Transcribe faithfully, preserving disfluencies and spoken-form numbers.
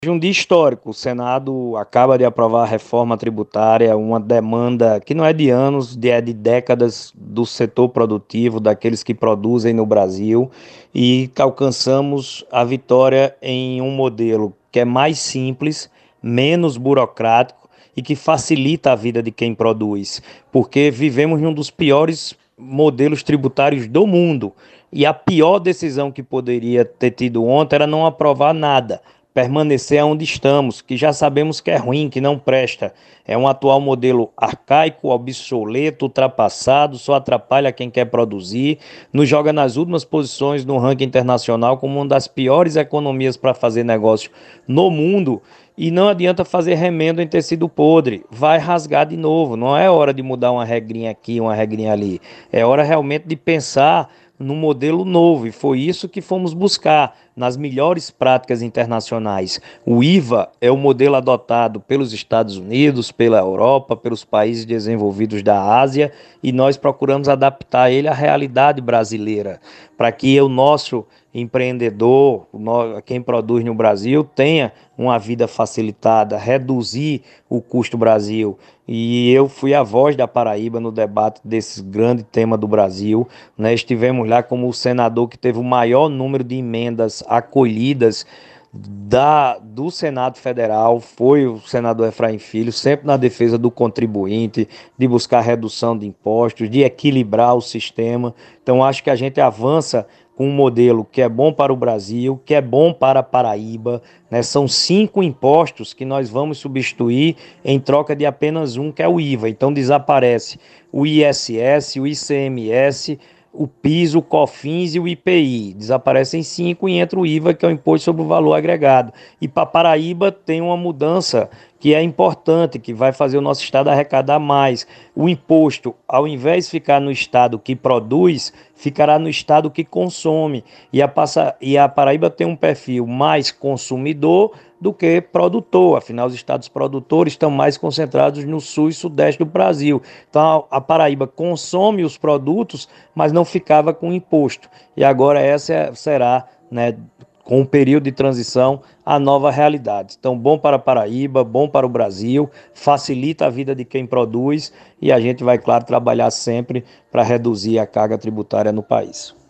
Um dia histórico, o Senado acaba de aprovar a reforma tributária, uma demanda que não é de anos, de, é de décadas do setor produtivo, daqueles que produzem no Brasil, e alcançamos a vitória em um modelo que é mais simples, menos burocrático e que facilita a vida de quem produz, porque vivemos em um dos piores modelos tributários do mundo, e a pior decisão que poderia ter tido ontem era não aprovar nada, permanecer onde estamos, que já sabemos que é ruim, que não presta. É um atual modelo arcaico, obsoleto, ultrapassado, só atrapalha quem quer produzir, nos joga nas últimas posições no ranking internacional como uma das piores economias para fazer negócio no mundo. E não adianta fazer remendo em tecido podre, vai rasgar de novo. Não é hora de mudar uma regrinha aqui, uma regrinha ali. É hora realmente de pensar num modelo novo, e foi isso que fomos buscar nas melhores práticas internacionais. O I V A é o modelo adotado pelos Estados Unidos, pela Europa, pelos países desenvolvidos da Ásia, e nós procuramos adaptar ele à realidade brasileira, para que o nosso empreendedor, quem produz no Brasil, tenha uma vida facilitada, reduzir o custo Brasil. E eu fui a voz da Paraíba no debate desse grande tema do Brasil, né? Estivemos lá como o senador que teve o maior número de emendas acolhidas da, do Senado Federal, foi o senador Efraim Filho, sempre na defesa do contribuinte, de buscar redução de impostos, de equilibrar o sistema. Então acho que a gente avança com um modelo que é bom para o Brasil, que é bom para a Paraíba, né? São cinco impostos que nós vamos substituir em troca de apenas um, que é o I V A. Então desaparece o I S S, o I C M S, o PIS, o COFINS e o I P I. Desaparecem cinco e entra o I V A, que é o Imposto sobre o Valor Agregado. E para Paraíba tem uma mudança que é importante, que vai fazer o nosso estado arrecadar mais. O imposto, ao invés de ficar no estado que produz, ficará no estado que consome. E a, passa, e a Paraíba tem um perfil mais consumidor do que produtor, afinal os estados produtores estão mais concentrados no sul e sudeste do Brasil. Então a Paraíba consome os produtos, mas não ficava com imposto. E agora essa será, né, com o período de transição, a nova realidade. Então, bom para a Paraíba, bom para o Brasil, facilita a vida de quem produz, e a gente vai, claro, trabalhar sempre para reduzir a carga tributária no país.